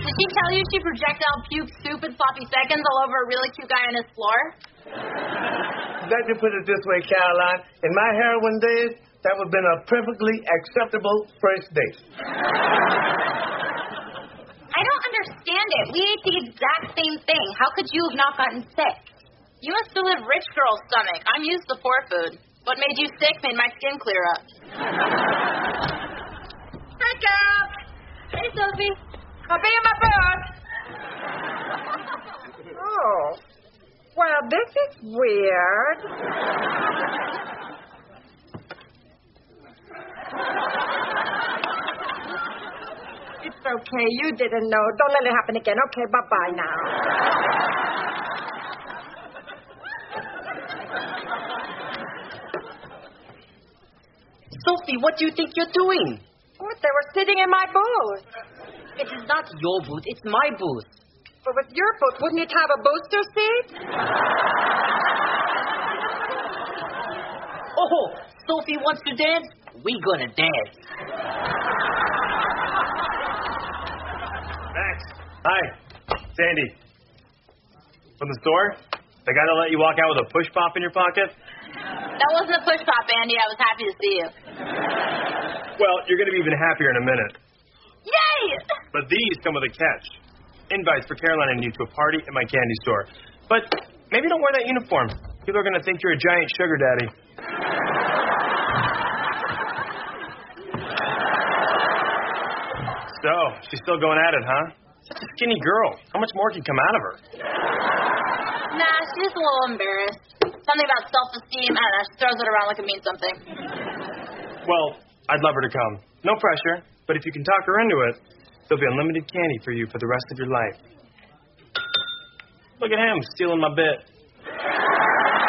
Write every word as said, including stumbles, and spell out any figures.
Did she tell you she projectile puked soup in sloppy seconds all over a really cute guy on his floor? Let me put it this way, Caroline. In my heroin days, that would have been a perfectly acceptable first date. I don't understand it. We ate the exact same thing. How could you have not gotten sick? You must still have rich girl's stomach. I'm used to poor food. What made you sick made my skin clear up. Hi, Carol. Hey, Sophie. I'll be in my booth. Oh. Well, this is weird. It's okay. You didn't know. Don't let it happen again. Okay, bye-bye now. Sophie, what do you think you're doing? What? They were sitting in my booth. It is not your booth. It's my booth. But with your booth, wouldn't it have a booster seat? Oh, Sophie wants to dance? We gonna dance. Max. Hi. Sandy. From the store? The guy that let you walk out with a push pop in your pocket? That wasn't a push pop, Andy. I was happy to see you. Well, you're going to be even happier in a minute. Yay! But these come with a catch. Invites for Caroline and you to a party at my candy store. But maybe don't wear that uniform. People are going to think you're a giant sugar daddy. So, she's still going at it, huh? Such a skinny girl. How much more can come out of her? Nah, she's a little embarrassed. Something about self-esteem. I don't know. She throws it around like it means something. Well, I'd love her to come. No pressure, but if you can talk her into it, there'll be unlimited candy for you for the rest of your life. Look at him, stealing my bit.